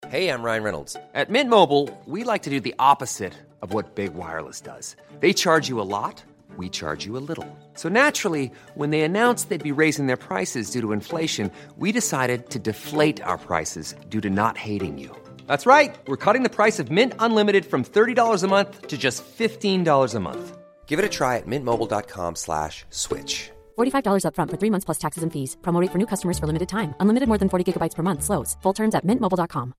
Hey, I'm Ryan Reynolds. At Mint Mobile, we like to do the opposite of what Big Wireless does. They charge you a lot, we charge you a little. So naturally, when they announced they'd be raising their prices due to inflation, we decided to deflate our prices due to not hating you. That's right. We're cutting the price of Mint Unlimited from $30 a month to just $15 a month. Give it a try at mintmobile.com/switch. $45 up front for 3 months plus taxes and fees. Promo rate for new customers for limited time. Unlimited more than 40 gigabytes per month. Slows full terms at mintmobile.com.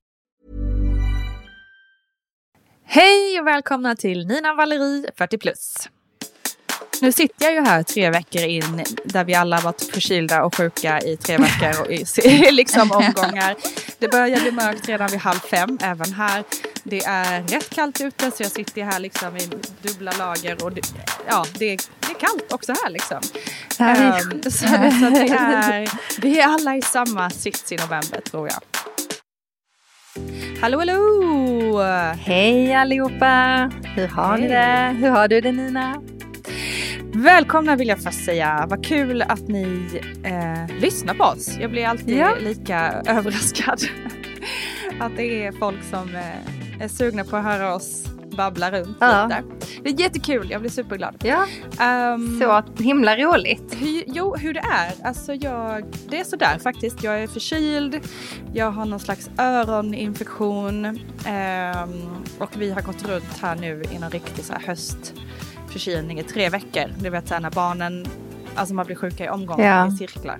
Hej och välkomna till Nina Valerie 40+. Nu sitter jag ju här 3 veckor in där vi alla varit förkylda och sjuka i 3 veckor och i liksom omgångar. Det börjar bli mörkt redan vid 4:30 även här. Det är rätt kallt ute så jag sitter här liksom i dubbla lager och det är kallt också här liksom. Så vi är alla i samma sits i november tror jag. Hallå, hallå! Hej allihopa! Hur har ni det? Hur har du det, Nina? Välkomna vill jag först säga. Vad kul att ni lyssnar på oss. Jag blir alltid lika överraskad att det är folk som är sugna på att höra oss babbla runt lite. Det är jättekul, jag blir superglad. Ja, så himla roligt. Hur det är. Alltså det är sådär faktiskt. Jag är förkyld. Jag har någon slags öroninfektion. Och vi har gått runt här nu i någon riktig så här höstförkylning i 3 veckor. Du vet såhär när barnen, alltså man blir sjuka i omgångar i cirklar.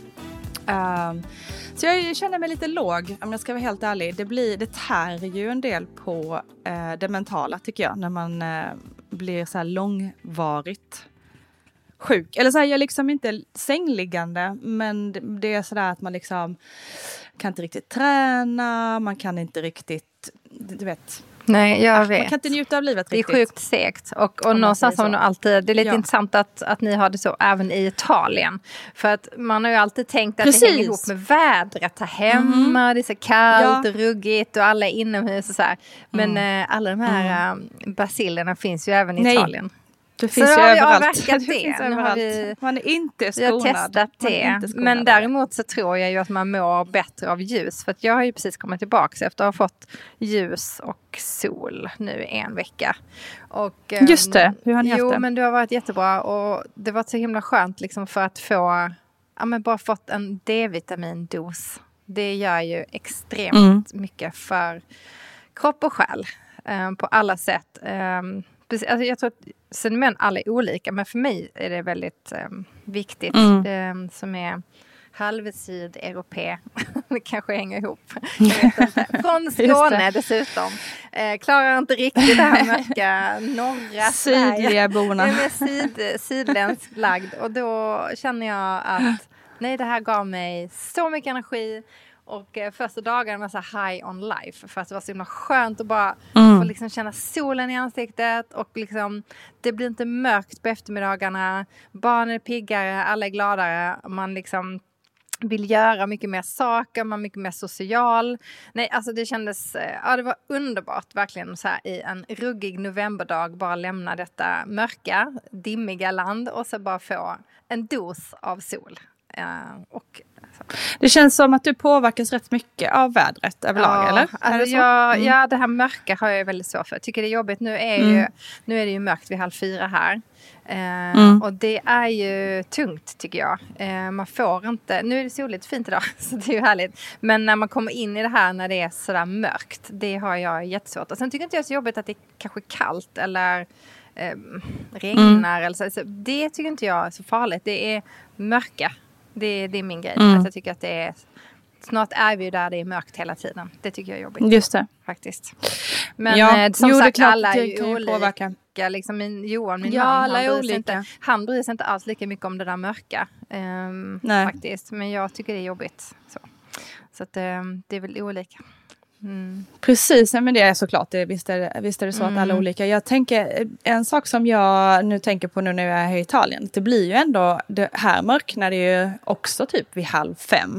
Så jag känner mig lite låg, om jag ska vara helt ärlig. Det tär ju en del på det mentala tycker jag. När man blir så här långvarigt sjuk. Eller så här, jag är liksom inte sängliggande. Men det är sådär att man liksom kan inte riktigt träna. Man kan inte riktigt, du vet. Nej, jag vet. Man kan inte njuta av livet riktigt. Det är sjukt segt. Och någonstans har man alltid, det är lite intressant att ni har det så även i Italien. För att man har ju alltid tänkt att det hänger ihop med vädret här hemma. Det är så kallt och ruggigt och alla är inomhus och så här. Men alla de här bacillerna finns ju även i Italien. Det finns ju överallt. Man är inte skonad. Vi har testat det. Men däremot så tror jag ju att man mår bättre av ljus. För att jag har ju precis kommit tillbaka efter att ha fått ljus och sol nu 1 vecka. Och, just det, hur har ni haft det? Jo, men det har varit jättebra. Och det var så himla skönt liksom för att få, bara fått en D-vitamindos. Det gör ju extremt mycket för kropp och själ. På alla sätt. Alltså jag tror att sen alla är olika, men för mig är det väldigt viktigt som är halvsydeuropé. Det kanske hänger ihop. Jag vet inte. Från Skåne dessutom. Klarar inte riktigt det här mörka norra sydliga borna. Jag är sydländskt lagd och då känner jag att nej, det här gav mig så mycket energi. Och första dagen var så high on life. För att det var så himla skönt att bara få liksom känna solen i ansiktet. Och liksom, det blir inte mörkt på eftermiddagarna. Barnen är piggare, alla är gladare. Man liksom vill göra mycket mer saker. Man är mycket mer social. Nej, alltså det kändes, det var underbart verkligen så här i en ruggig novemberdag. Bara lämna detta mörka, dimmiga land. Och så bara få en dos av sol. Det känns som att du påverkas rätt mycket av vädret överlag, eller? Alltså det här mörka har jag väldigt svårt för. Jag tycker det är jobbigt. Nu är det ju mörkt vid 3:30 här. Och det är ju tungt tycker jag. Man får inte, nu är det soligt fint idag så det är ju härligt. Men när man kommer in i det här när det är sådär mörkt, det har jag jättesvårt. Och sen tycker inte jag så jobbigt att det är kanske kallt eller regnar. Eller så. Det tycker inte jag är så farligt. Det är mörka. Det är min grej. Att jag tycker att det är, snart är vi ju där det är mörkt hela tiden. Det tycker jag är jobbigt. Just det. Faktiskt. Men som sagt, alla är ju olika. Påverka. Liksom Johan, min man, han bryr sig inte alls lika mycket om det där mörka. Faktiskt. Men jag tycker det är jobbigt. Så att, det är väl olika. Precis, men det är såklart. Visst är det så att alla är olika. Jag tänker, en sak som jag nu tänker på nu när jag är här i Italien. Det blir ju ändå, det här mörknar det ju också typ vid 4:30.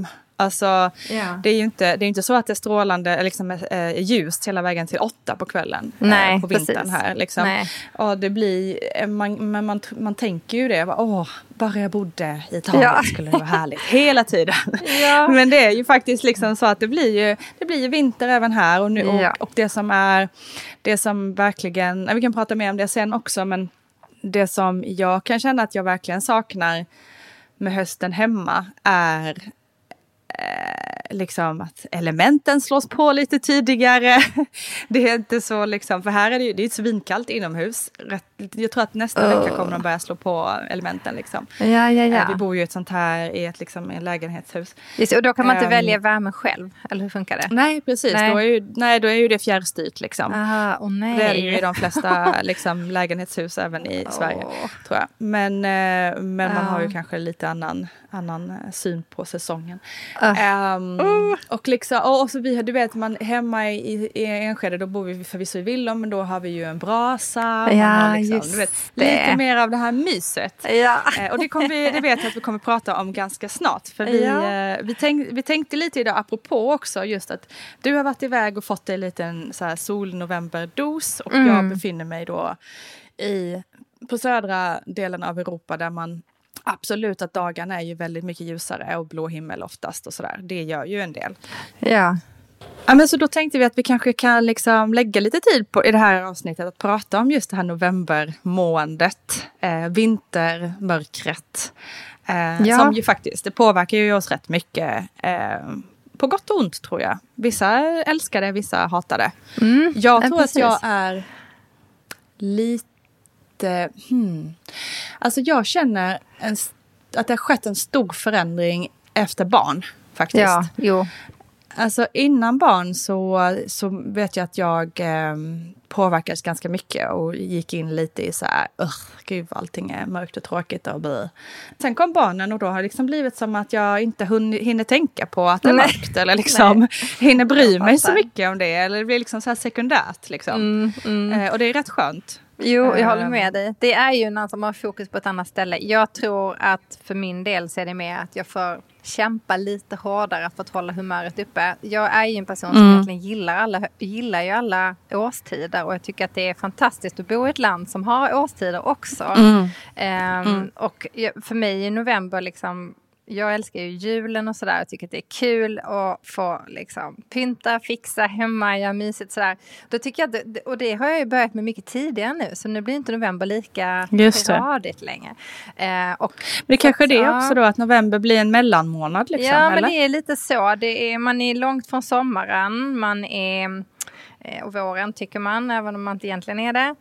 Alltså, det är ju inte så att det är strålande liksom, ljust hela vägen till 8 på kvällen. Nej, på vintern precis. här. Liksom. Nej. Och det blir, man tänker ju det. Bara jag bodde i Italien skulle det vara härligt. Hela tiden. Ja. Men det är ju faktiskt liksom så att det blir ju vinter även här. Och det som verkligen, vi kan prata mer om det sen också, men det som jag kan känna att jag verkligen saknar med hösten hemma är liksom att elementen slås på lite tidigare. Det är inte så liksom, för här är det är svinkallt inomhus. Jag tror att nästa vecka kommer de börja slå på elementen liksom. Ja. Vi bor ju i ett sånt här i ett liksom en lägenhetshus. Just, och då kan man inte välja värme själv, eller hur funkar det? Nej, precis. Nej. Då är ju det fjärrstyrt liksom. Aha, nej. Det är ju i de flesta liksom, lägenhetshus även i Sverige, tror jag. Men man har ju kanske lite annan syn på säsongen. Och liksom, och så du vet, man hemma i Enskede, då bor vi förvisso i villor, men då har vi ju en brasa. Liksom, du vet, lite mer av det här myset. Ja. Och det vet jag att vi kommer prata om ganska snart. För vi tänkte lite idag apropå också just att du har varit iväg och fått en liten så här sol-november-dos. Och jag befinner mig då på södra delen av Europa där man absolut att dagarna är ju väldigt mycket ljusare och blå himmel oftast och sådär. Det gör ju en del. Ja. Ja, men så då tänkte vi att vi kanske kan liksom lägga lite tid i det här avsnittet att prata om just det här novembermåendet, vintermörkret. Som ju faktiskt, det påverkar ju oss rätt mycket. På gott och ont tror jag. Vissa älskar det, vissa hatar det. Jag tror att jag är lite... Alltså jag känner att det har skett en stor förändring efter barn faktiskt. Ja, jo. Alltså innan barn så vet jag att jag påverkades ganska mycket och gick in lite i så här, gud allting är mörkt och tråkigt och bli. Sen kom barnen och då har det liksom blivit som att jag inte hinner tänka på att det är mörkt eller liksom hinner bry mig så mycket om det, eller det blir liksom så här sekundärt liksom. Och det är rätt skönt. Jo, jag håller med dig. Det är ju någon som har fokus på ett annat ställe. Jag tror att för min del så är det mer att jag får kämpa lite hårdare för att hålla humöret uppe. Jag är ju en person som egentligen gillar ju alla årstider, och jag tycker att det är fantastiskt att bo i ett land som har årstider också. Och för mig i november liksom, jag älskar ju julen och sådär. Jag tycker att det är kul att få liksom pynta, fixa hemma, göra mysigt sådär. Då tycker jag att, och det har jag ju börjat med mycket tidigare nu. Så nu blir inte november lika gradigt längre. Men det kanske det är också då att november blir en mellanmånad liksom, ja, eller? Men det är lite så. Man är långt från sommaren. Man är... och våren tycker man, även om man inte egentligen är det.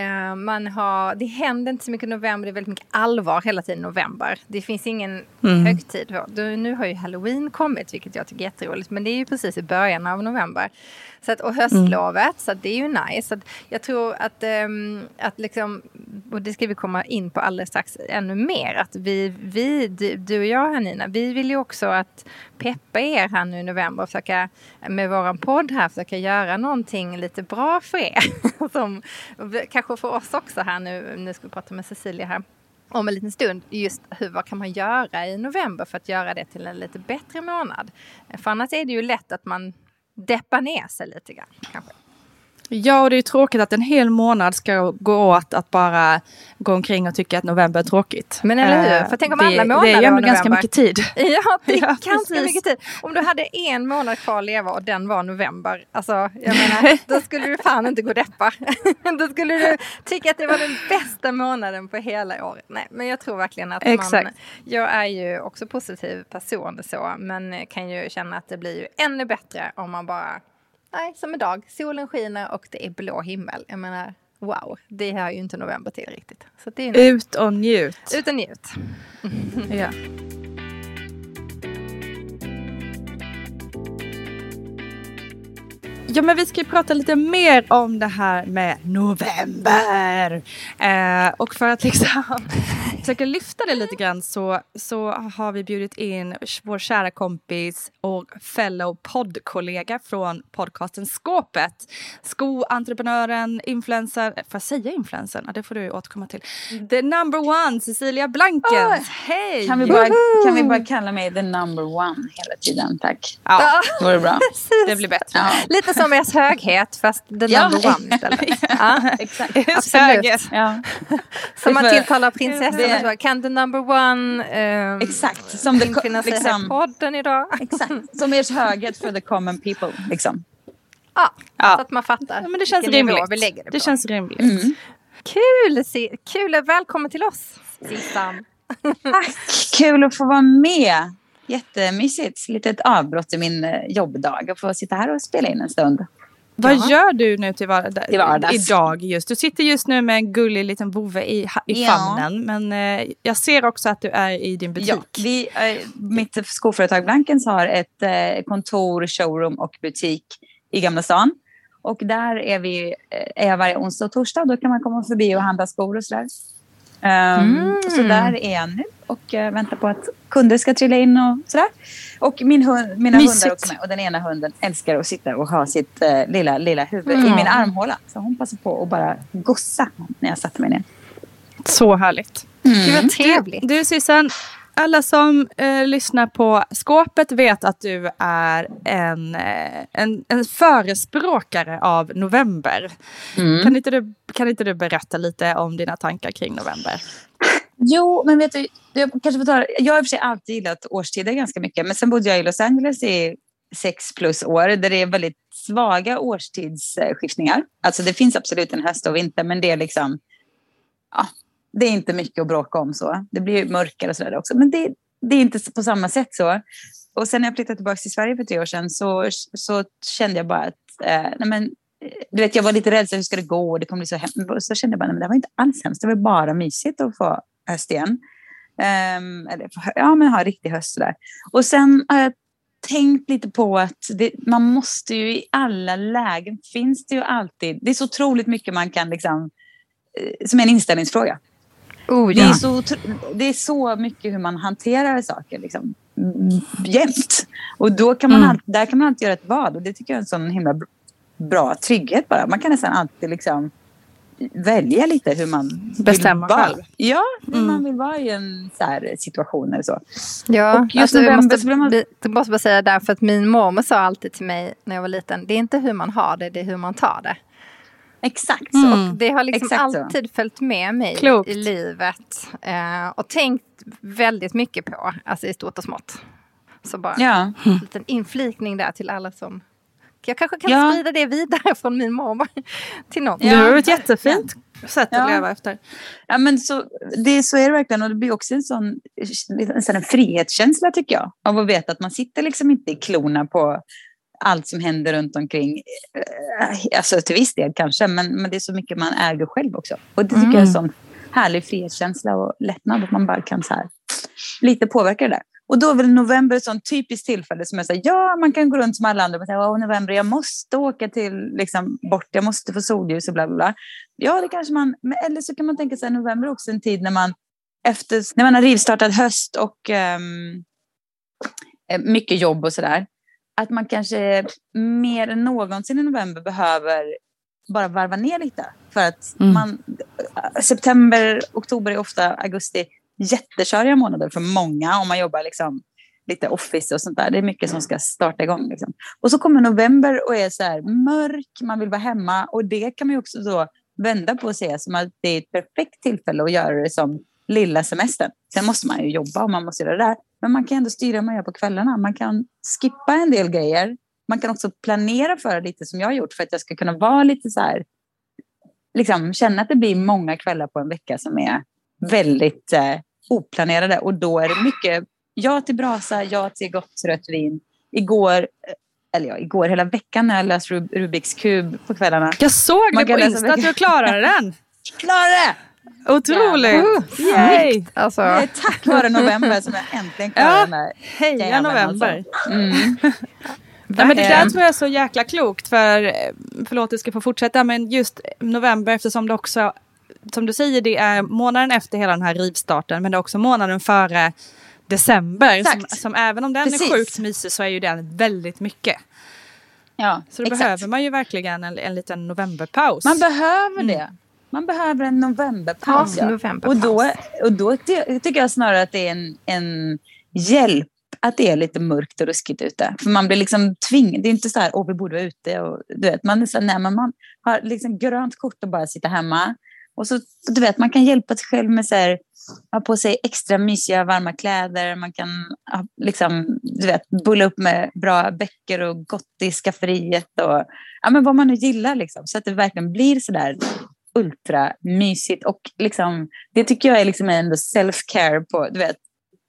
Det händer inte så mycket i november. Det är väldigt mycket allvar hela tiden i november. Det finns ingen högtid. Nu har ju Halloween kommit, vilket jag tycker är jätteroligt. Men det är ju precis i början av november. Och höstlovet, så det är ju nice. Så jag tror att liksom, och det ska vi komma in på alldeles strax ännu mer. Att du och jag här, Nina, vi vill ju också att peppa er här nu i november och försöka med våran podd här försöka göra någonting lite bra för er. Som kanske för oss också här nu ska vi prata med Cecilia här om en liten stund, just vad kan man göra i november för att göra det till en lite bättre månad. För annars är det ju lätt att man deppar ner sig lite grann kanske. Ja, och det är ju tråkigt att en hel månad ska gå åt att bara gå omkring och tycka att november är tråkigt. Men eller hur? För tänk om alla månader det är ju ganska mycket tid. Ja, det är ganska mycket tid. Om du hade en månad kvar att leva och den var november, alltså jag menar, då skulle du fan inte gå deppa. Då skulle du tycka att det var den bästa månaden på hela året. Nej, men jag tror verkligen att jag är ju också positiv person så, men kan ju känna att det blir ju ännu bättre om man bara som idag. Solen skiner och det är blå himmel. Jag menar, wow. Det hör ju inte november till riktigt. Så det är ut och njut. Ut och njut. Ja. Ja, men vi ska ju prata lite mer om det här med november. Och för att liksom försöker lyfta det lite grann så har vi bjudit in vår kära kompis och fellow poddkollega från podcasten Skåpet. Skoentreprenören, influencer, får jag säga influencer? Ja, det får du återkomma till. The number one, Cecilia Blankens. Hej! Kan vi bara kalla mig the number one hela tiden, tack. Ja, det vore bra. det blir bättre. Ja. Lite som ers höghet, fast the number one istället. Ja, exakt. Absolut. Ja. Som man tilltalar prinsessan. Kan the number one exakt. Som det infinna sig här i podden idag? Exakt. Som ers höghet för the common people, liksom. Ja, så att man fattar. Ja, men det känns rimligt. Vi lägger det känns rimligt. Mm. Kul, välkommen till oss, Sissan. Tack, kul att få vara med. Jättemysigt. Lite ett avbrott i min jobbdag och få sitta här och spela in en stund. Vad gör du nu till vardags? Idag just? Du sitter just nu med en gullig liten vovve i famnen. Men jag ser också att du är i din butik. Ja, mitt skoföretag Blankens har ett kontor, showroom och butik i Gamla stan. Och där är jag varje onsdag och torsdag. Då kan man komma förbi och handla skor och sådär. Så där är jag nu och väntar på att kunder ska trilla in och sådär. Och mina hundar också med. Och den ena hunden älskar att sitta och ha sitt lilla huvud i min armhåla. Så hon passar på att bara gossa när jag satte mig ner. Så härligt. Det var trevligt. Du Sissan, alla som lyssnar på Skåpet vet att du är en förespråkare av november. Kan inte du berätta lite om dina tankar kring november? Jo, men vet du, jag har i och för sig alltid gillat årstider ganska mycket. Men sen bodde jag i Los Angeles i 6+ år där det är väldigt svaga årstidsskiftningar. Alltså det finns absolut en höst och vinter, men det är liksom... Ja, det är inte mycket att bråka om så. Det blir mörkare och sådär också. Men det är inte på samma sätt så. Och sen när jag flyttade tillbaka till Sverige för 3 år sedan så kände jag bara att... du vet, jag var lite rädd så hur ska det gå? Det kommer bli så hemskt. Så kände jag bara, men det var inte alls hemskt. Det var bara mysigt att få höst igen. Men ha en riktig höst där. Och sen har jag tänkt lite på att man måste ju i alla lägen finns det ju alltid. Det är så otroligt mycket man kan liksom... som en inställningsfråga. Ja. Det är så mycket hur man hanterar saker liksom, jämt. Och då kan man där kan man alltid göra ett vad. Och det tycker jag är en sån himla bra trygghet bara. Man kan nästan alltid liksom välja lite hur man bestämma vill vara. själv. Ja, hur man vill vara i en så här situation eller så. Ja, och just jag måste bara säga därför att min mormor sa alltid till mig när jag var liten, det är inte hur man har det är hur man tar det. Exakt så. Och det har liksom alltid följt med mig i livet. Och tänkt väldigt mycket på. Alltså i stort och smått. Så bara en liten inflikning där till alla som... Jag kanske kan sprida det vidare från min mormor till någon. Det är ett jättefint sätt att leva efter. Ja, men så är det verkligen. Och det blir också en sån frihetskänsla tycker jag. Av att veta att man sitter liksom inte i klorna på... allt som händer runt omkring, alltså till viss del kanske, men det är så mycket man äger själv också. Och det tycker jag är en sån härlig frihetskänsla och lättnad att man bara kan så här lite påverka det där. Och då är väl november ett sånt typiskt tillfälle som jag säger, man kan gå runt som alla andra och säga, november, jag måste åka till liksom bort, jag måste få solljus och bla bla bla. Ja, det kanske man, eller så kan man tänka sig november också en tid när man har rivstartat höst och mycket jobb och sådär. Att man kanske mer än någonsin i november behöver bara varva ner lite. För att september, oktober är ofta augusti jätteköriga månader för många. Om man jobbar liksom lite office och sånt där. Det är mycket som ska starta igång. Liksom. Och så kommer november och är så här mörk. Man vill vara hemma. Och det kan man ju också då vända på och säga som att det är ett perfekt tillfälle att göra det som lilla semestern. Sen måste man ju jobba och man måste göra det där. Men man kan ändå styra vad man gör på kvällarna. Man kan skippa en del grejer. Man kan också planera för lite som jag har gjort. För att jag ska kunna vara lite så här. Liksom känna att det blir många kvällar på en vecka som är väldigt oplanerade. Och då är det mycket ja till brasa, ja till gott rött vin. Igår hela veckan när jag läste Rubiks kub på kvällarna. Jag såg det på Insta att du klarade den. Klarade! Otroligt! Yay! Alltså. Det är tack vare november som jag äntligen klarar den där. Heja november! Alltså. Ja, men det där tror jag är så jäkla klokt förlåt jag ska få fortsätta, men just november eftersom det också som du säger, det är månaden efter hela den här rivstarten, men det är också månaden före december. Som även om den är sjukt mysig så är ju den väldigt mycket. Ja, så då behöver man ju verkligen en liten novemberpaus. Man behöver det. Man behöver en novemberpaus. Ja. Och då tycker jag snarare att det är en hjälp att det är lite mörkt och ruskigt ute. För man blir liksom tvingad. Det är inte så här, vi borde vara ute. Och, du vet, man är så här, nej, men man har liksom grönt kort och bara sitta hemma. Och så, du vet, man kan hjälpa sig själv med så här, ha på sig extra mysiga varma kläder. Man kan liksom, du vet, bulla upp med bra böcker och gott i skafferiet. Och, ja, men vad man nu gillar liksom. Så att det verkligen blir så där ultra mysigt. Och liksom, det tycker jag är liksom ändå self-care på, du vet,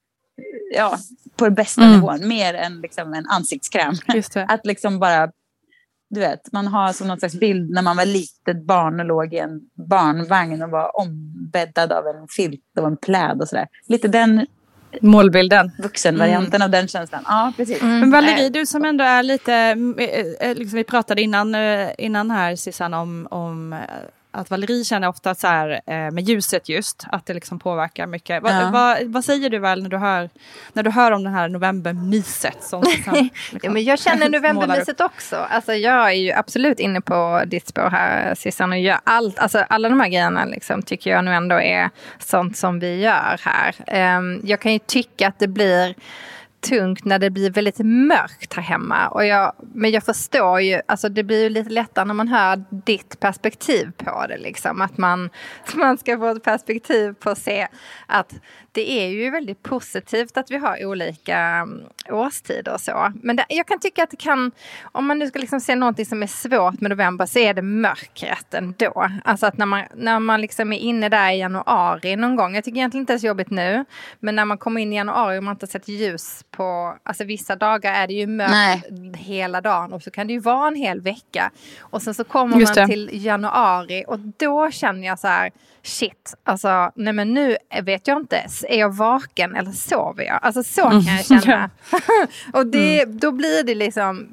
ja, på den bästa nivån. Mer än liksom en ansiktskräm. Just det. Att liksom bara, du vet, man har som någon slags bild när man var litet barn och låg i en barnvagn och var ombäddad av en filt och en pläd och sådär. Lite den målbilden. Vuxenvarianten av den känslan. Ja, precis. Men Valerie, du som ändå är lite, liksom vi pratade innan här Susanne om att Valerie känner ofta så här med ljuset just, att det liksom påverkar mycket. Vad säger du väl när du hör om det här novembermyset? Som liksom ja, men jag känner novembermyset också. Alltså jag är ju absolut inne på ditt spår här, Susanne, och gör allt. Alltså alla de här grejerna liksom, tycker jag nu ändå är sånt som vi gör här. Jag kan ju tycka att det blir tungt när det blir väldigt mörkt här hemma. Men jag förstår ju, alltså det blir ju lite lättare när man hör ditt perspektiv på det. Liksom. Att man ska få ett perspektiv på att se att det är ju väldigt positivt att vi har olika årstider och så. Men jag kan tycka att det kan, om man nu ska liksom se någonting som är svårt med november, så är det mörkret ändå. Alltså att när man liksom är inne där i januari någon gång, jag tycker egentligen inte det är så jobbigt nu, men när man kommer in i januari och man inte sett ljus på, alltså vissa dagar är det ju mörkt hela dagen och så kan det ju vara en hel vecka. Och sen så kommer man till januari och då känner jag så här, shit, alltså nej men nu vet jag inte, är jag vaken eller sover jag? Alltså så kan jag känna. Och då blir det liksom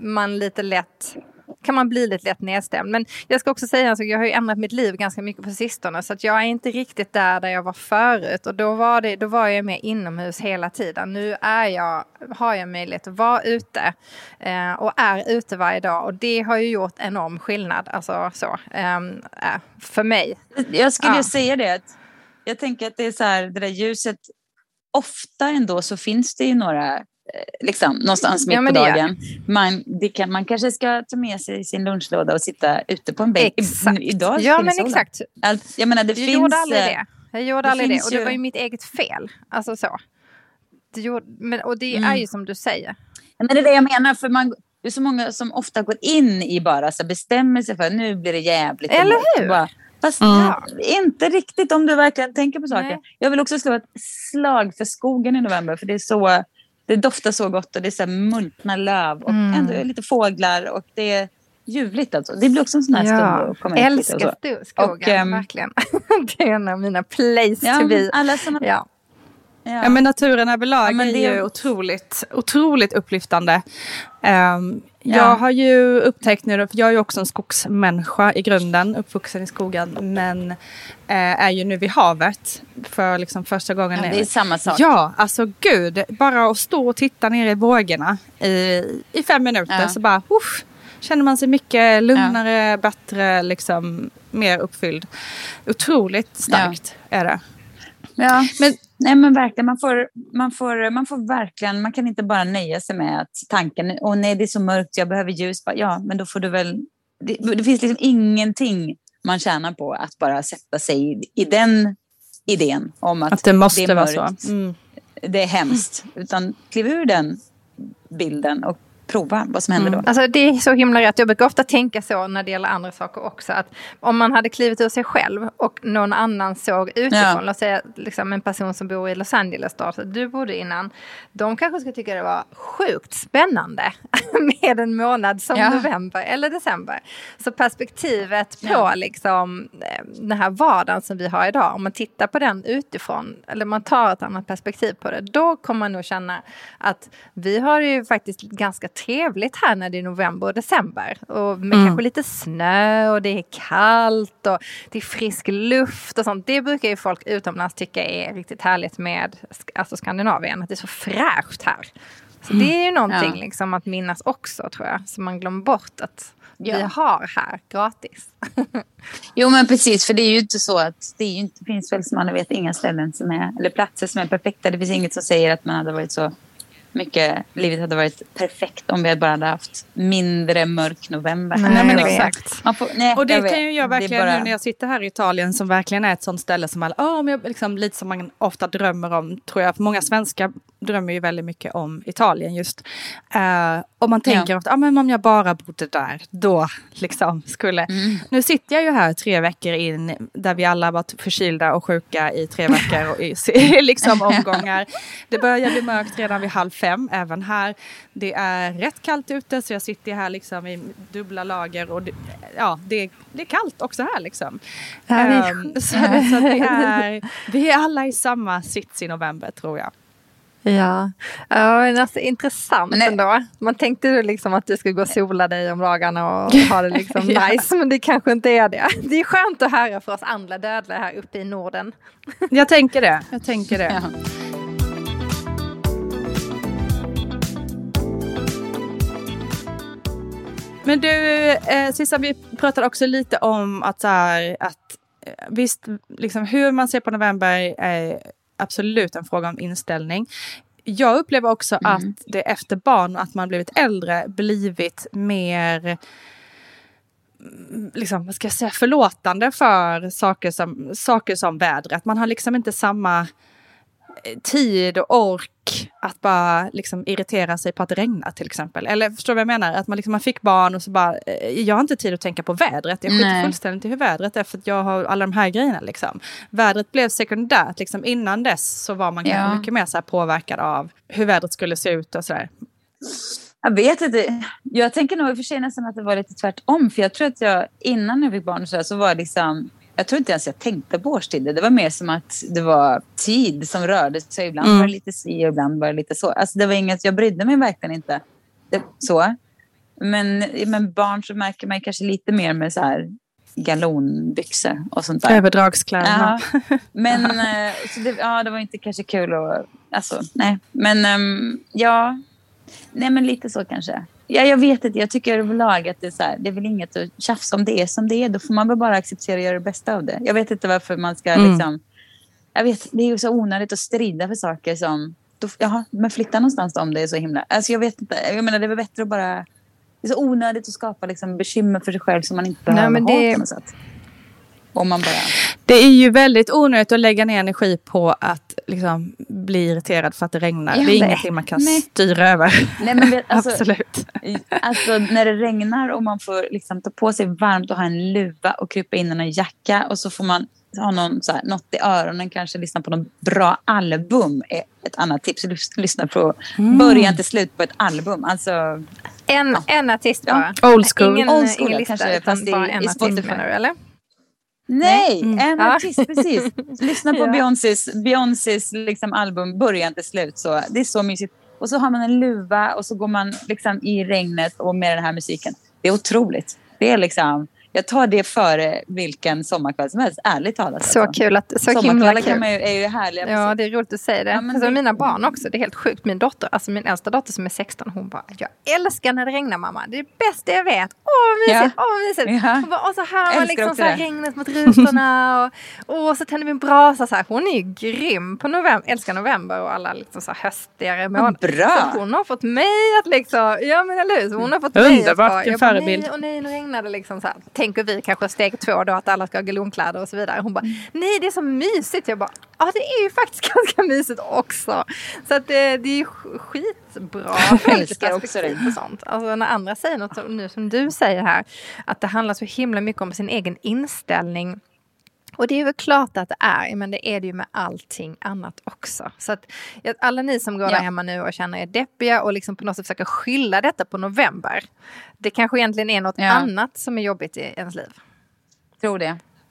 kan man bli lite lätt nedstämd. Men jag ska också säga att jag har ju ändrat mitt liv ganska mycket på sistone, så att jag är inte riktigt där jag var förut, och då var jag med inomhus hela tiden. Nu har jag möjlighet att vara ute och är ute varje dag, och det har ju gjort enorm skillnad, alltså så för mig. Jag skulle ju säga det, att jag tänker att det är så här, det där ljuset, ofta ändå så finns det ju några liksom, någonstans mitt på dagen. Man kanske ska ta med sig sin lunchlåda och sitta ute på en bänk. Idag ja, men exakt. Jag menar, jag gjorde aldrig det. Och det var ju mitt eget fel. Alltså så. Och det är ju som du säger. Men det är det jag menar, för det är så många som ofta går in i bara så bestämmer sig för att nu blir det jävligt. Eller hur? Bara, fast inte riktigt om du verkligen tänker på saker. Nej. Jag vill också slå ett slag för skogen i november, för det doftar så gott och det är så här multna löv och ändå lite fåglar och det är ljuvligt alltså. Det blir också en sån här stund att komma in lite och så. Älskar skogen, verkligen. Det är en av mina place to be. Alla såna... Ja, men naturen överlag är ju otroligt upplyftande. Jag har ju upptäckt nu, för jag är ju också en skogsmänniska i grunden, uppvuxen i skogen, men är ju nu vid havet för liksom första gången. Ja, det är samma sak. Ja, alltså gud, bara att stå och titta ner i vågorna i 5 minuter så bara, känner man sig mycket lugnare, bättre, liksom mer uppfylld. Otroligt starkt är det. Ja, men verkligen, man får verkligen, man kan inte bara nöja sig med att tanken, nej det är så mörkt, jag behöver ljus. Men då får du väl, det finns liksom ingenting man tjänar på att bara sätta sig i den idén om att det måste det är vara mörkt, så. Det är hemskt, utan kliv ur den bilden och prova vad som händer då. Alltså det är så himla rätt. Jag brukar ofta tänka så när det gäller andra saker också. Att om man hade klivit ur sig själv och någon annan såg utifrån. Låt säga liksom en person som bor i Los Angeles då, så du bodde innan. De kanske skulle tycka det var sjukt spännande med en månad som november eller december. Så perspektivet på liksom den här vardagen som vi har idag. Om man tittar på den utifrån eller man tar ett annat perspektiv på det. Då kommer man nog känna att vi har ju faktiskt ganska trevligt här när det är november och december. Och med kanske lite snö och det är kallt och det är frisk luft och sånt. Det brukar ju folk utomlands tycka är riktigt härligt med alltså Skandinavien. Att det är så fräscht här. Så det är ju någonting liksom att minnas också, tror jag. Så man glömmer bort att vi har här gratis. Jo, men precis, för det är ju inte så att det finns väl som man vet inga ställen som är, eller platser som är perfekta. Det finns inget som säger att man hade varit så mycket, livet hade varit perfekt om vi bara hade haft mindre mörk november. Nej, men exakt. Och det kan ju jag verkligen bara... nu när jag sitter här i Italien, som verkligen är ett sånt ställe som liksom, lite som man ofta drömmer om, tror jag. För många svenskar drömmer ju väldigt mycket om Italien just. Och man tänker ofta, men om jag bara bodde där, då liksom skulle... Nu sitter jag ju här 3 veckor in, där vi alla varit förkylda och sjuka i 3 veckor och i liksom omgångar. Det börjar bli mörkt redan vid 4:30, även här. Det är rätt kallt ute, så jag sitter här liksom i dubbla lager och det är kallt också här liksom. Så vi är alla i samma sits i november, tror jag. Ja, men alltså intressant ändå. Man tänkte liksom att du skulle gå och sola dig om dagarna och ha det liksom nice, men det kanske inte är det. Det är skönt att höra för oss andra dödliga här uppe i Norden. Jag tänker det. Ja. Men du, Sissa, vi pratade också lite om att visst, liksom, hur man ser på november är absolut en fråga om inställning. Jag upplever också att det efter barn, att man blivit äldre, blivit mer liksom, vad ska jag säga, förlåtande för saker som vädret. Man har liksom inte samma tid och ork att bara liksom irritera sig på att det regnar till exempel. Eller förstår du vad jag menar? Att man fick barn och så bara, jag har inte tid att tänka på vädret. Jag skiter fullständigt i hur vädret är, för att jag har alla de här grejerna liksom. Vädret blev sekundärt liksom. Innan dess så var man kanske mycket mer så här påverkad av hur vädret skulle se ut och sådär. Jag vet inte. Jag tänker nog i och för sig nästan att det var lite tvärtom. För jag tror att innan jag fick barn så var det liksom, jag tror inte ens jag tänkte på årstider. Det var mer som att det var tid som rörde sig. Ibland var det lite si och ibland var det lite så. Alltså det var inget, jag brydde mig verkligen inte. Så. Men barn så märker man kanske lite mer med så här galonbyxor och sånt där. Överdragskläder. Ja. Men så det var inte kanske kul att, alltså, nej. Men nej men lite så kanske. Ja, jag vet inte, jag tycker överlag att det är så här, det är väl inget att tjafsa om det är som det är. Då får man väl bara acceptera och göra det bästa av det. Jag vet inte varför man ska liksom, jag vet, det är ju så onödigt att strida för saker som, men flytta någonstans om det är så himla, alltså jag vet inte, jag menar det är väl bättre att bara, det är så onödigt att skapa liksom bekymmer för sig själv som man inte behöver ha på något sätt. Om man bara... Det är ju väldigt onödigt att lägga ner energi på att liksom bli irriterad för att det regnar. Det är ingenting man kan styra över. Nej, men alltså, absolut. Alltså när det regnar och man får liksom ta på sig varmt och ha en luva och krypa in i en jacka och så får man ha något i öronen, kanske lyssna på något bra album är ett annat tips. Lyssna på början till slut på ett album. Alltså en artist bara. Old school. Ingen lista, kanske, utan bara en artist nu, eller? Nej, en artist, precis. Lyssna på Beyoncés liksom album början till slut. Så det är så mysigt. Och så har man en luva och så går man liksom i regnet och med den här musiken. Det är otroligt. Det är liksom, jag tar det före vilken sommarkväll som helst, ärligt talat. Så kul att, så himla kul. Är ju härliga. Ja, det är roligt att säga det. Ja, alltså, mina barn också, det är helt sjukt. Min dotter, alltså min äldsta dotter som är 16, hon bara, jag älskar när det regnar, mamma. Det är det bästa jag vet. Mysigt. Ja. Och så hör man liksom så här regnet mot rutorna och så tänder vi en brasa så här. Hon är ju grym på älskar november och alla liksom så här höstigare månader. Bra. Så hon har fått mig att liksom, ja men eller hur? Hon har fått underbart, en förebild. Nej, nu regnar det liksom så här. Tänker vi kanske steg 2 då att alla ska ha galonkläder och så vidare. Hon bara, nej det är så mysigt. Jag bara, ja det är ju faktiskt ganska mysigt också. Så att det är ju skitbra. Jag älskar också det. Och sånt. Alltså när andra säger något nu som du säger här, att det handlar så himla mycket om sin egen inställning. Och det är väl klart att det är, men det är det ju med allting annat också. Så att alla ni som går där hemma nu och känner er deppiga och liksom på något sätt försöker skylla detta på november. Det kanske egentligen är något annat som är jobbigt i ens liv. Tror det.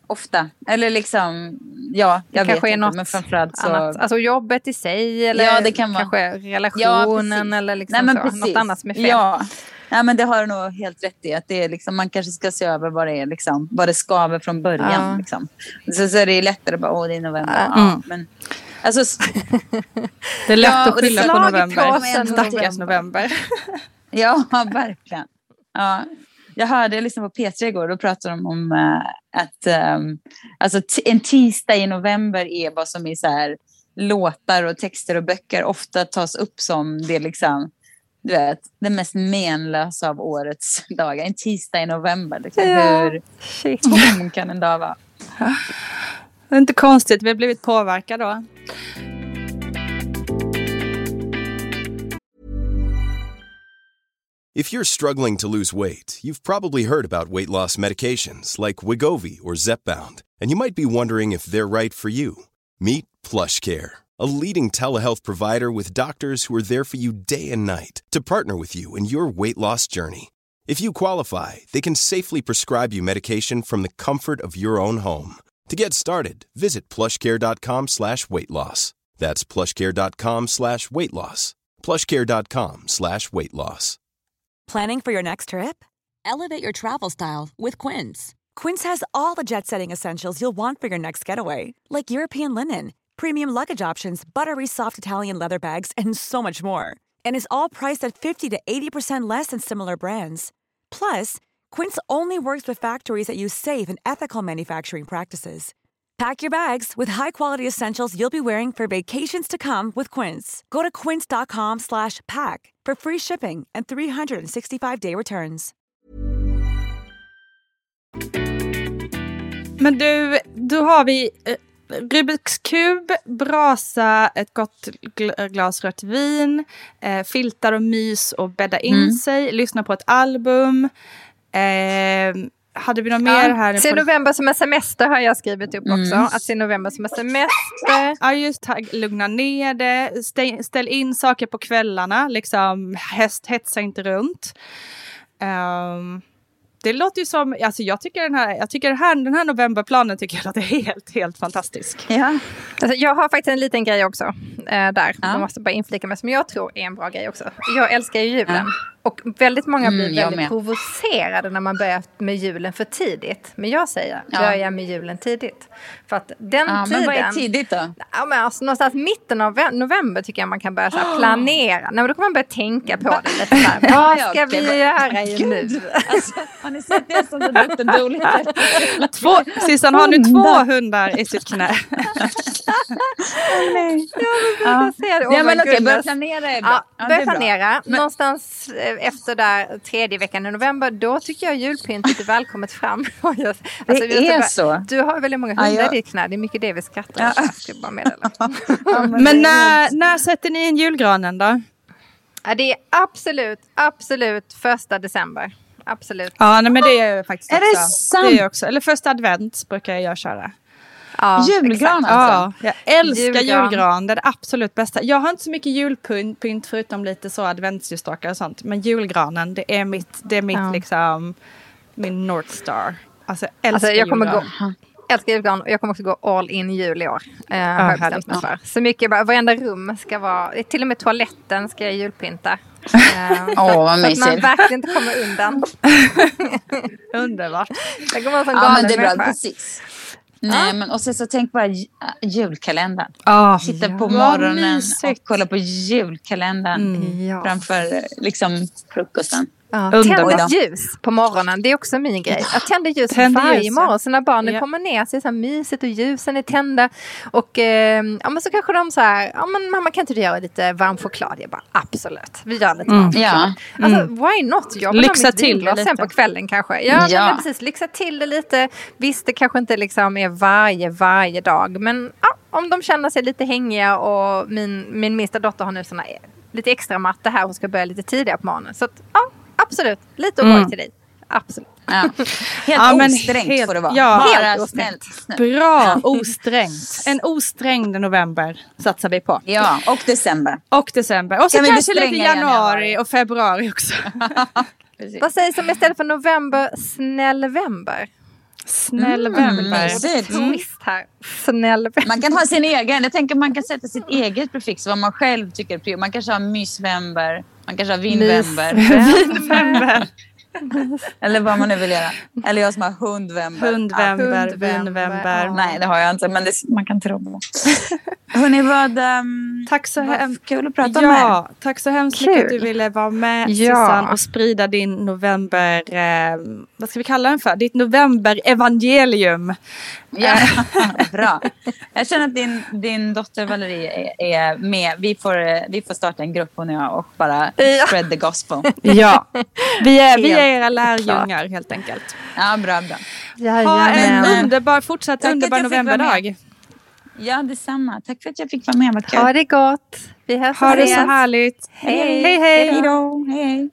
ofta. Eller liksom, ja, jag vet kanske är inte. något Men framförallt så... annat. Alltså jobbet i sig eller det kan vara. kanske relationen eller liksom något annat som är fel. Ja. Ja, men det har du nog helt rätt i. Att det är liksom, man kanske ska se över vad det är, liksom, vad det skaver från början. Liksom. Så är det lättare att bara, det är november. Men, alltså, det är lätt att skylla på november. Stackars november. Ja, verkligen. Ja. Jag hörde liksom på P3 igår, då pratade de om att alltså en tisdag i november är vad som är så här, låtar och texter och böcker ofta tas upp som det liksom, du vet, det mest menlösa av årets dagar. En tisdag i november. Liksom. Hur tom kan en dag vara? Det är inte konstigt, vi har blivit påverkade då. If you're struggling to lose weight, you've probably heard about weight loss medications like Wegovy or Zepbound, and you might be wondering if they're right for you. Meet PlushCare, a leading telehealth provider with doctors who are there for you day and night to partner with you in your weight loss journey. If you qualify, they can safely prescribe you medication from the comfort of your own home. To get started, visit plushcare.com/weightloss. That's plushcare.com/weightloss. plushcare.com/weightloss. Planning for your next trip? Elevate your travel style with Quince. Quince has all the jet-setting essentials you'll want for your next getaway, like European linen, premium luggage options, buttery soft Italian leather bags, and so much more. And is all priced at 50 to 80% less than similar brands. Plus, Quince only works with factories that use safe and ethical manufacturing practices. Pack your bags with high-quality essentials you'll be wearing for vacations to come with Quince. Go to quince.com/pack for free shipping and 365-day returns. Men du, då har vi Rubiks kub, brasa, ett gott glas rött vin, filtar och mys och bädda in sig, lyssna på ett album. Hade vi något mer här? Se november som en semester har jag skrivit upp också. Att se november som en semester. Ja, just lugna ner det. Ställ in saker på kvällarna. Liksom, hetsa inte runt. Det låter ju som, alltså jag tycker den här novemberplanen tycker jag låter helt fantastisk. Ja. Alltså jag har faktiskt en liten grej också där. Jag måste bara inflika med som jag tror är en bra grej också. Jag älskar ju julen. Och väldigt många blir väldigt provocerade när man börjar med julen för tidigt. Men jag säger, börja med julen tidigt. För att den tiden... Men vad är tidigt då? Ja, men alltså någonstans mitten av november tycker jag man kan börja så här planera. Nej, men då kan man börja tänka på det lite så här. Vad ska vi göra nu? Alltså, har ni sett det som Dr. Dolittle? Sissan, har nu 2 hundar i sitt knä? Börja planera är bra. Börja planera. Någonstans efter där 3:e veckan i november, då tycker jag julpyntet är välkommet fram. Alltså, det är så. Du har väldigt många hundar i ditt knä. Det är mycket det vi skrattar. Jag ska bara meddela. Men när sätter ni in julgranen då? Ja, det är absolut 1 december. Absolut. Ja, nej, men det är faktiskt är också. Det sant? Det är också. Eller 1 advent brukar jag köra. Ja, julgran alltså. Ja, jag älskar julgran. Det är det absolut bästa. Jag har inte så mycket julpynt förutom lite så adventsljusstakar och sånt. Men julgranen, det är mitt liksom min North Star. Alltså jag älskar julgran. Älskar julgran och jag kommer också gå all in jul i år. Har jag bestämt mig för. Så mycket, varenda rum ska vara, till och med toaletten ska jag julpynta. Vad mysigt. Så att man verkligen inte kommer undan. Underbart. Det kommer vara som galen men det är bra, människa. precis. Nej, men och så tänk bara julkalendern. Sitta på vad morgonen mysigt. och kolla på julkalendern framför liksom frukosten. Tända ett ljus på morgonen, det är också min grej. Jag tänder ljus varje morgon. Så när barnen kommer ner så är det så här mysigt och ljusen är tända. Och men så kanske de så här, men mamma kan inte du göra lite varm choklad? Jag bara, absolut. Vi gör lite varm choklad. Alltså, why not? Jag vill lyxa ha mitt till sen på kvällen kanske. Men precis, lyxa till det lite. Visst, det kanske inte liksom är varje dag. Men om de känner sig lite hängiga och min minsta dotter har nu såna lite extra matte här. Hon ska börja lite tidigare på morgonen. Så att, absolut. Lite O'boy till dig. Absolut. Ja. Helt osträngt får det vara. Ja, helt osträngt. Bra, osträngt. En osträngd november satsar vi på. Ja, och december. Och så kanske lite januari och februari också. Vad sägs om istället för november, snällvember? Snällvember. Twist här. Snällvember. Man kan ha sin egen. Jag tänker man kan sätta sitt eget prefix vad man själv tycker är prefix. Man kanske har mysvember. Man kanske har vinvember. Vinvember. Eller vad man nu vill göra. Eller jag som har hundvember. Hundvember, vinvember. Nej, det har jag inte. Men man kan tro det. Hörrni, tack så hemskt. Kul att prata med er. Tack så hemskt mycket att du ville vara med, Susanne, och sprida din november... vad ska vi kalla den för? Ditt november-evangelium. Ja, bra. Jag känner att din dotter Valerie är med. Vi får starta en grupp, hon och jag, och bara spread the gospel. Ja, vi är era lärjungar helt enkelt. Ja, bra. Ha en fortsatt underbar novemberdag. Ja, detsamma. Tack för att jag fick vara med. Vad kul. Ha det gott. Vi hörs. Ha det så härligt. Hej. Hej då. Hej.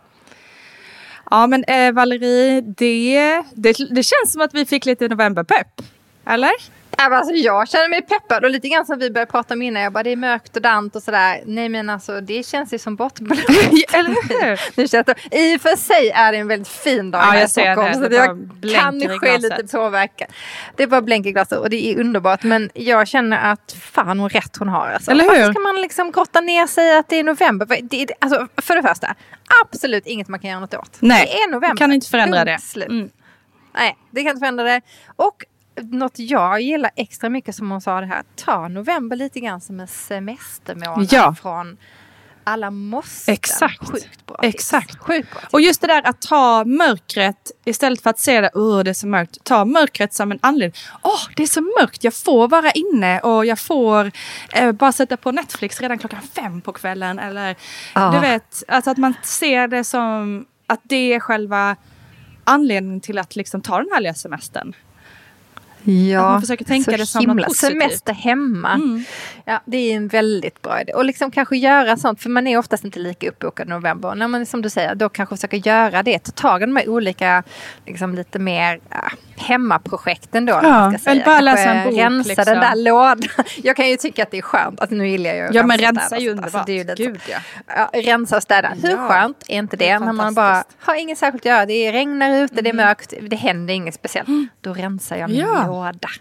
Ja, men Valerie, det känns som att vi fick lite novemberpepp. Eller? Alltså, jag känner mig peppad och lite grann som vi började prata om innan. Jag bara, det är mörkt och dant och sådär. Nej, men alltså det känns ju som bortblåst. Eller hur? I och för sig är det en väldigt fin dag här i Stockholm. Så jag kanske lite påverkad. Det bara blänker i glaset och det är underbart. Men jag känner att fan vad rätt hon har. Alltså. Eller hur? Varför ska man liksom grotta ner sig att det är november? Alltså, för det första, absolut inget man kan göra något åt. Nej, det är november. Kan inte förändra det. Nej, det kan inte förändra det. Och något jag gillar extra mycket som hon sa det här. Ta november lite grann som en semestermånad från alla måste. Exakt. Sjukt bra. Exakt. Sjukt bra. Och just det där att ta mörkret istället för att se det, det är så mörkt. Ta mörkret som en anledning. Det är så mörkt. Jag får vara inne och jag får bara sätta på Netflix redan 5:00 på kvällen. Eller du vet, alltså att man ser det som att det är själva anledningen till att liksom ta den här semestern. Ja, man försöker tänka det som något positivt. Semester hemma. Ja, det är en väldigt bra idé. Och liksom kanske göra sånt, för man är oftast inte lika uppbokad i november. Och när man, som du säger, då kanske försöka göra det. Ta tag i de här olika, liksom lite mer hemmaprojekten då. Ja, eller bara läsa en bok. Rensa liksom den där lådan. Jag kan ju tycka att det är skönt. Alltså, nu gillar jag ju men rensa är ju underbart. Alltså, det är ju lite, Gud, rensa och städa. Hur skönt är inte det när man bara har inget särskilt att göra. Det regnar ute, det är mörkt, det händer inget speciellt. Då rensar jag min låda.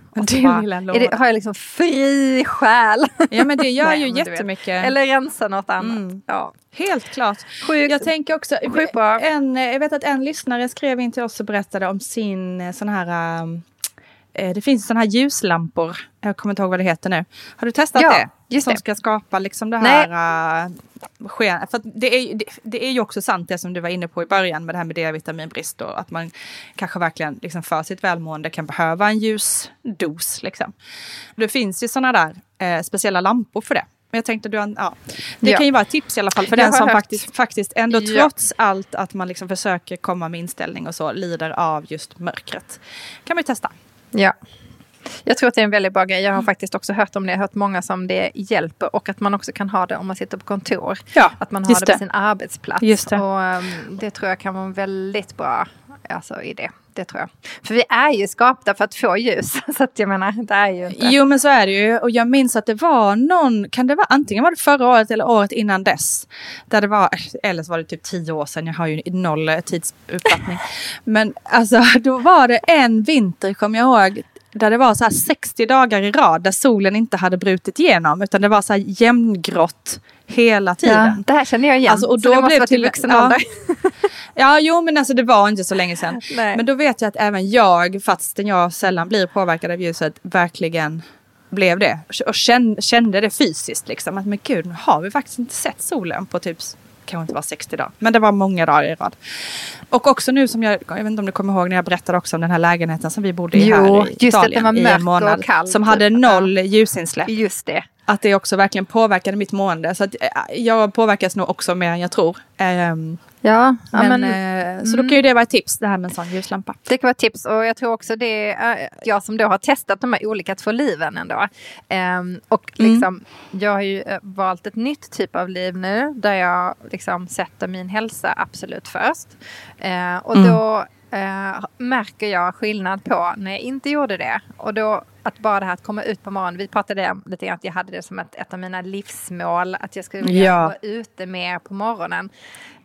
Har jag liksom fri själ? Ja, men det gör ju jättemycket. Eller rensa något annat. Ja. Helt klart. Sjukt. Jag tänker också, jag vet att en lyssnare skrev in till oss och berättade om sin sån här, det finns såna här ljuslampor. Jag kommer inte ihåg vad det heter nu. Har du testat det? Just som ska skapa liksom det här sken. För att det är ju också sant det som du var inne på i början med det här med D-vitaminbrist och att man kanske verkligen liksom för sitt välmående kan behöva en ljusdos liksom. Det finns ju såna där speciella lampor för det. Men jag tänkte det kan ju vara ett tips i alla fall för den som faktiskt ändå trots allt att man liksom försöker komma med inställning och så lider av just mörkret. Kan man ju testa. Ja. Jag tror att det är en väldigt bra grej. Jag har faktiskt också hört om det. Jag har hört många som det hjälper. Och att man också kan ha det om man sitter på kontor. Ja, att man har det på sin arbetsplats. Just det. Och det tror jag kan vara en väldigt bra idé. Det tror jag. För vi är ju skapta för att få ljus. Så att jag menar, det är ju inte... Jo, men så är det ju. Och jag minns att det var antingen var det förra året eller året innan dess. Där det var, eller så var det typ 10 år sedan. Jag har ju 0 tidsuppfattning. Men alltså, då var det en vinter, kommer jag ihåg, där det var så här 60 dagar i rad där solen inte hade brutit igenom utan det var så här jämngrått hela tiden. Ja, det här känner jag igen. Alltså, och då blev det till vuxen ålder. Men alltså det var inte så länge sedan. Nej. Men då vet jag att även jag, fastän jag sällan blir påverkad av ljuset, verkligen blev det. Och kände det fysiskt liksom. Att men gud, nu har vi faktiskt inte sett solen på typ, kanske inte var 60 dagar. Men det var många dagar i rad. Och också nu som jag vet inte om du kommer ihåg när jag berättade också om den här lägenheten som vi bodde i här i Italien i en månad. Och kallt, som hade 0 ljusinsläpp. Just det. Att det också verkligen påverkade mitt mående. Så att jag påverkas nog också mer än jag tror. Så då kan ju det vara ett tips, det här med en sån ljuslampa. Det kan vara ett tips och jag tror också det är jag som då har testat de här olika 2 liven ändå. Och liksom, jag har ju valt ett nytt typ av liv nu där jag liksom sätter min hälsa absolut först. Och då märker jag skillnad på när jag inte gjorde det. Och då att bara det här att komma ut på morgonen. Vi pratade om lite grann att jag hade det som ett av mina livsmål. Att jag skulle vilja vara ute mer på morgonen.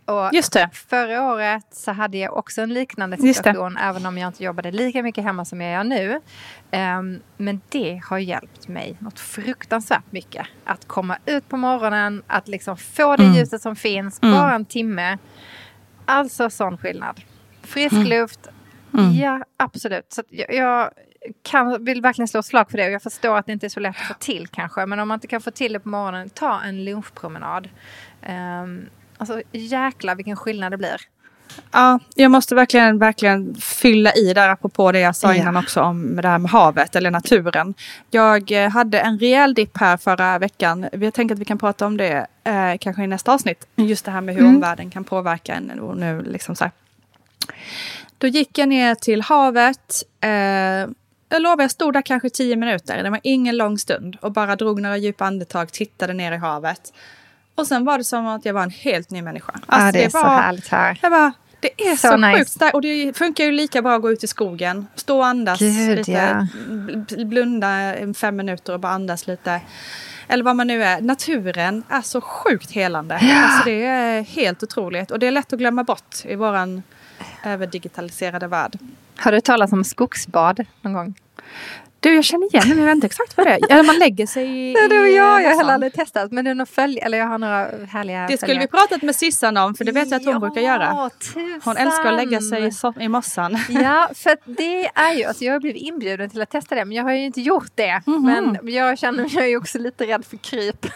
Och Just det. förra året så hade jag också en liknande situation, även om jag inte jobbade lika mycket hemma som jag gör nu. Men det har hjälpt mig något fruktansvärt mycket. Att komma ut på morgonen, att liksom få det ljuset som finns, bara en timme. Alltså sån skillnad. Frisk luft, ja absolut. Så jag vill verkligen slå slag för det. Och jag förstår att det inte är så lätt att få till kanske. Men om man inte kan få till det på morgonen, ta en lunchpromenad. Alltså jäklar vilken skillnad det blir. Ja, jag måste verkligen fylla i där apropå det jag sa innan också om det här med havet eller naturen. Jag hade en rejäl dipp här förra veckan. Jag tänker att vi kan prata om det kanske i nästa avsnitt. Just det här med hur omvärlden kan påverka en och nu liksom så här. Då gick jag ner till havet. Jag lovar, jag stod där kanske 10 minuter. Det var ingen lång stund. Och bara drog några djupa andetag, tittade ner i havet. Och sen var det som att jag var en helt ny människa. Alltså, det är så härligt här. Det är så nice. Sjukt starkt. Och det funkar ju lika bra att gå ut i skogen. Stå och andas lite. Blunda 5 minuter och bara andas lite. Eller vad man nu är. Naturen är så sjukt helande. Ja. Alltså det är helt otroligt. Och det är lätt att glömma bort i våran överdigitaliserade värld. Har du talat om skogsbad någon gång? Du, jag känner igen men jag vet inte exakt vad det är. Eller man lägger sig i... Nej, det var jag har heller aldrig testat. Men det är någon eller jag har några härliga... Det skulle vi pratat med Sissan om, för det vet jag att hon brukar göra. Tusan. Hon älskar att lägga sig i mossan. Ja, för det är ju... Alltså jag har blivit inbjuden till att testa det, men jag har ju inte gjort det. Men jag känner mig också lite rädd för kryp.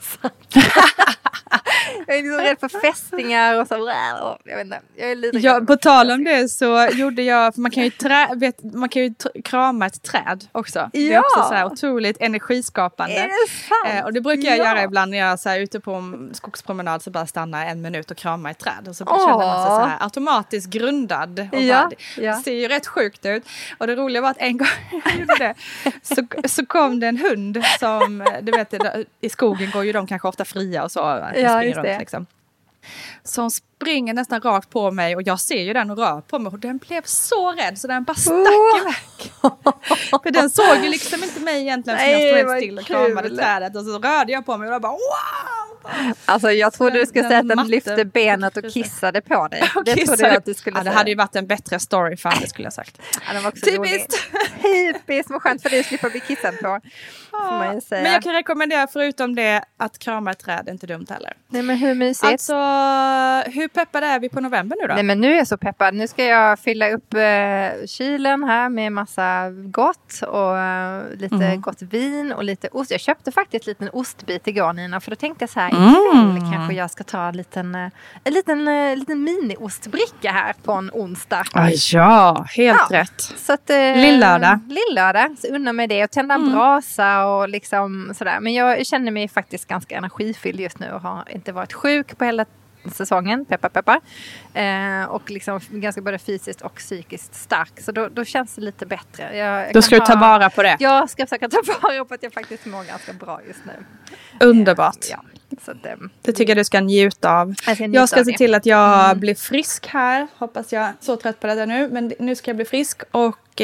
Jag är liksom rädd för fästingar och så. Jag vet inte, jag är lite rädd. På tal om det så gjorde jag... För man kan ju krama ett träd också. Det är också så här otroligt energiskapande. Är det sant? Och det brukar jag göra ibland när jag är så här ute på en skogspromenad, så bara stanna 1 minut och krama ett träd. Och så känner man sig så här automatiskt grundad. Och det ser ju rätt sjukt ut. Och det roliga var att en gång jag gjorde det så kom det en hund som, du vet, i skogen går ju de kanske ofta fria och så. Runt, liksom. Som springer nästan rakt på mig och jag ser ju den och rör på mig och den blev så rädd så den bara stack iväg. För den såg ju liksom inte mig egentligen som jag stod helt still och kramade trädet och så rörde jag på mig och jag bara wow! Alltså jag trodde du skulle säga att den lyfte benet och kissade på dig. Det trodde jag att du skulle säga. Det hade ju varit en bättre story för det skulle jag sagt. Den var också typiskt vad skönt för dig att slippa bli kissad på. Man säga. Men jag kan rekommendera förutom det att krama ett träd är inte dumt heller. Nej men hur mysigt. Alltså hur peppade är vi på november nu då? Nej men nu är jag så peppad. Nu ska jag fylla upp kylen här med massa gott och lite gott vin och lite ost. Jag köpte faktiskt en liten ostbit igår Nina, för då tänkte jag så här kanske jag ska ta en liten mini-ostbricka här på en onsdag. Ja, helt rätt. Så att, Lillördag. Så unna mig det och tända en brasa och liksom sådär. Men jag känner mig faktiskt ganska energifylld just nu och har inte varit sjuk på hela säsongen, peppar. Och liksom ganska både fysiskt och psykiskt stark. Så då känns det lite bättre. Då ska du ta vara på det. Jag ska försöka ta vara på att jag faktiskt mår ganska bra just nu. Underbart. Ja. Så att, det tycker jag du ska njuta av. Jag ska se till att jag blir frisk här. Hoppas jag är så trött på det nu. Men nu ska jag bli frisk och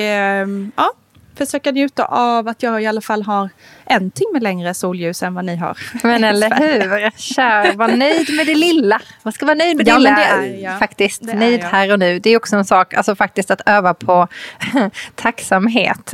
försöka njuta av att jag i alla fall har en timme längre solljus än vad ni har. Men eller hur? Kär, var nöjd med det lilla. Man ska vara nöjd med det lilla. Det är jag. Faktiskt, det nöjd här och nu. Det är också en sak, alltså faktiskt att öva på tacksamhet.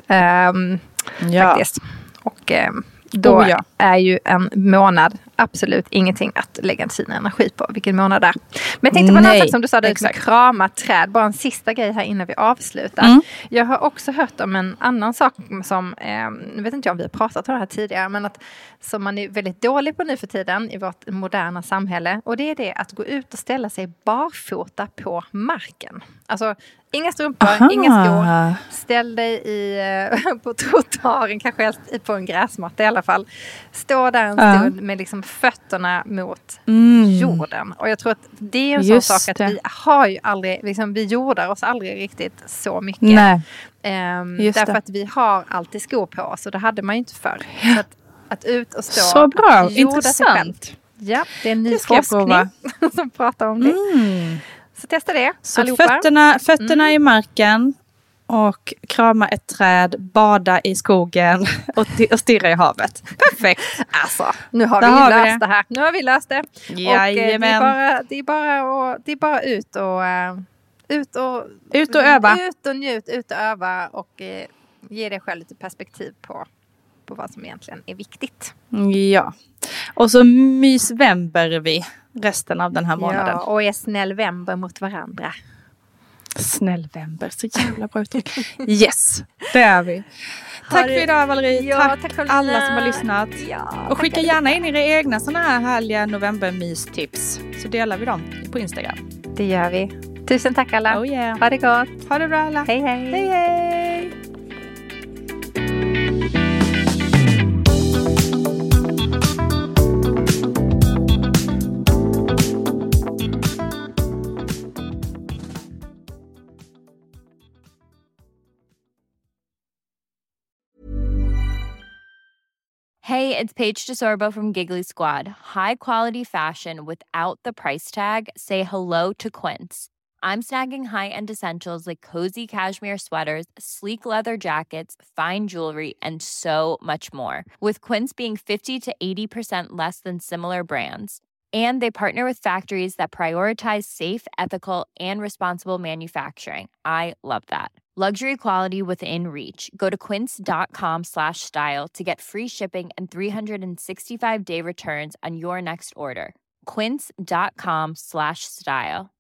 Faktiskt. Och då är ju en månad absolut ingenting att lägga sin energi på. Vilken månad det är. Men jag tänkte på något sätt som du sa, det med krama träd. Bara en sista grej här innan vi avslutar. Jag har också hört om en annan sak som, jag vet inte om vi har pratat om det här tidigare, men som man är väldigt dålig på nu för tiden i vårt moderna samhälle. Och det är det att gå ut och ställa sig barfota på marken. Alltså inga strumpor, inga skor. Ställ dig på trottoaren, kanske helst på en gräsmatta i alla fall. Stå där en stund med liksom fötterna mot jorden. Och jag tror att det är en sån sak att vi har ju aldrig, liksom, vi jordar oss aldrig riktigt så mycket. Nej. Därför att vi har alltid skor på oss och det hade man ju inte förr. Så att ut och stå. Så bra, intressant. Ja, det är en ny forskning som pratar om det. Så testa det, så allihopa. fötterna i marken. och krama ett träd, bada i skogen och stirra i havet. Perfekt! Alltså, nu har vi löst det här. Nu har vi löst det. Jajamän. Och det är bara ut och öva. Ut och njut, ut och öva och ge dig själv lite perspektiv på vad som egentligen är viktigt. Ja. Och så mysvember vi resten av den här månaden. Ja, och är snällvember mot varandra. Snällvember, så jävla bra uttryck. Yes, det är vi. Tack för idag Valerie. Ja, tack alla som har lyssnat. Ja, och skicka gärna in era egna såna här härliga novembermystips. Så delar vi dem på Instagram. Det gör vi. Tusen tack alla. Oh yeah. Ha det gott. Ha det bra alla. Hej hej. Hej hej. Hey, it's Paige DeSorbo from Giggly Squad. High quality fashion without the price tag. Say hello to Quince. I'm snagging high-end essentials like cozy cashmere sweaters, sleek leather jackets, fine jewelry, and so much more. With Quince being 50 to 80% less than similar brands. And they partner with factories that prioritize safe, ethical, and responsible manufacturing. I love that. Luxury quality within reach. Go to quince.com/style to get free shipping and 365-day returns on your next order. Quince.com/style.